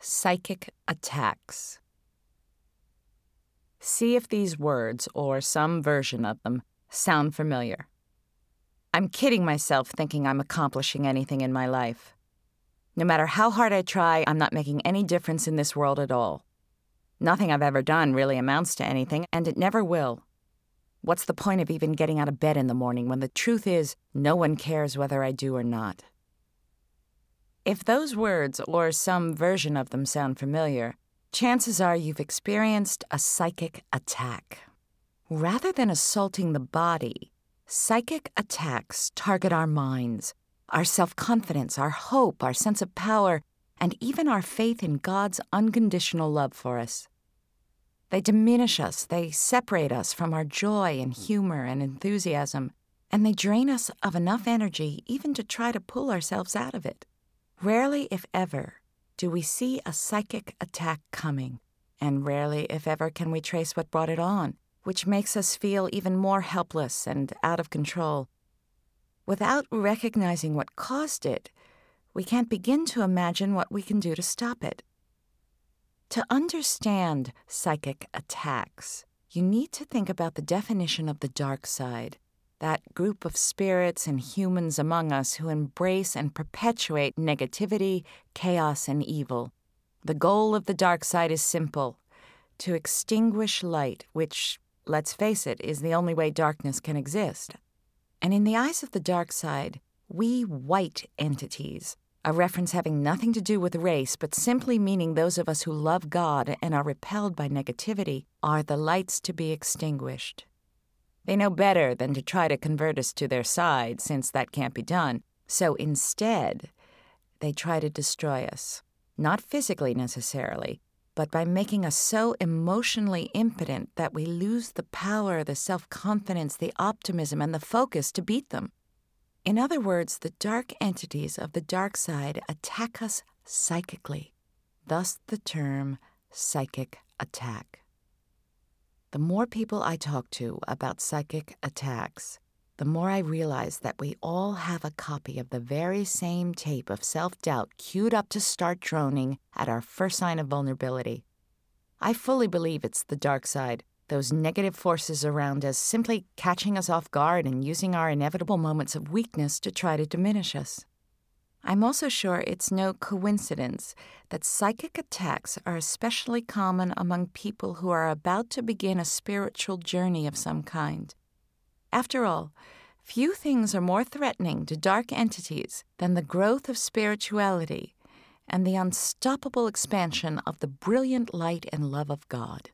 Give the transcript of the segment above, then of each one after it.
Psychic attacks. See if these words, or some version of them, sound familiar. I'm kidding myself thinking I'm accomplishing anything in my life. No matter how hard I try, I'm not making any difference in this world at all. Nothing I've ever done really amounts to anything, and it never will. What's the point of even getting out of bed in the morning when the truth is no one cares whether I do or not? If those words, or some version of them, sound familiar, chances are you've experienced a psychic attack. Rather than assaulting the body, psychic attacks target our minds, our self-confidence, our hope, our sense of power, and even our faith in God's unconditional love for us. They diminish us, they separate us from our joy and humor and enthusiasm, and they drain us of enough energy even to try to pull ourselves out of it. Rarely, if ever, do we see a psychic attack coming, and rarely, if ever, can we trace what brought it on, which makes us feel even more helpless and out of control. Without recognizing what caused it, we can't begin to imagine what we can do to stop it. To understand psychic attacks, you need to think about the definition of the dark side, that group of spirits and humans among us who embrace and perpetuate negativity, chaos, and evil. The goal of the dark side is simple: to extinguish light, which, let's face it, is the only way darkness can exist. And in the eyes of the dark side, we white entities, a reference having nothing to do with race, but simply meaning those of us who love God and are repelled by negativity, are the lights to be extinguished. They know better than to try to convert us to their side, since that can't be done. So instead, they try to destroy us. Not physically necessarily, but by making us so emotionally impotent that we lose the power, the self-confidence, the optimism, and the focus to beat them. In other words, the dark entities of the dark side attack us psychically, thus the term psychic attack. The more people I talk to about psychic attacks, the more I realize that we all have a copy of the very same tape of self-doubt queued up to start droning at our first sign of vulnerability. I fully believe it's the dark side, those negative forces around us simply catching us off guard and using our inevitable moments of weakness to try to diminish us. I'm also sure it's no coincidence that psychic attacks are especially common among people who are about to begin a spiritual journey of some kind. After all, few things are more threatening to dark entities than the growth of spirituality and the unstoppable expansion of the brilliant light and love of God.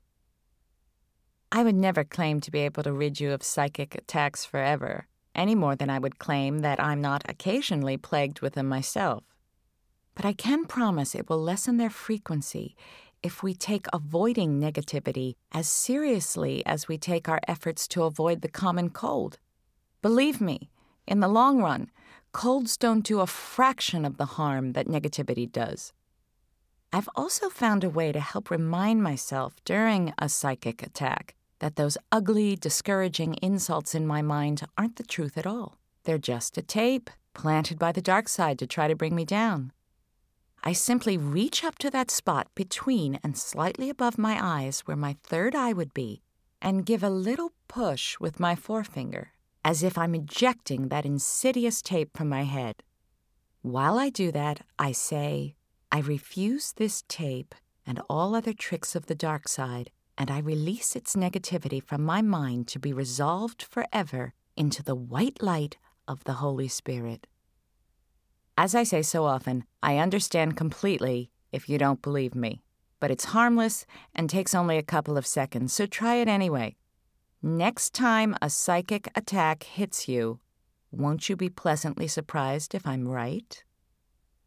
I would never claim to be able to rid you of psychic attacks forever, any more than I would claim that I'm not occasionally plagued with them myself. But I can promise it will lessen their frequency if we take avoiding negativity as seriously as we take our efforts to avoid the common cold. Believe me, in the long run, colds don't do a fraction of the harm that negativity does. I've also found a way to help remind myself during a psychic attack that those ugly, discouraging insults in my mind aren't the truth at all. They're just a tape planted by the dark side to try to bring me down. I simply reach up to that spot between and slightly above my eyes where my third eye would be and give a little push with my forefinger, as if I'm ejecting that insidious tape from my head. While I do that, I say, I refuse this tape and all other tricks of the dark side, and I release its negativity from my mind to be resolved forever into the white light of the Holy Spirit. As I say so often, I understand completely if you don't believe me, but it's harmless and takes only a couple of seconds, so try it anyway. Next time a psychic attack hits you, won't you be pleasantly surprised if I'm right?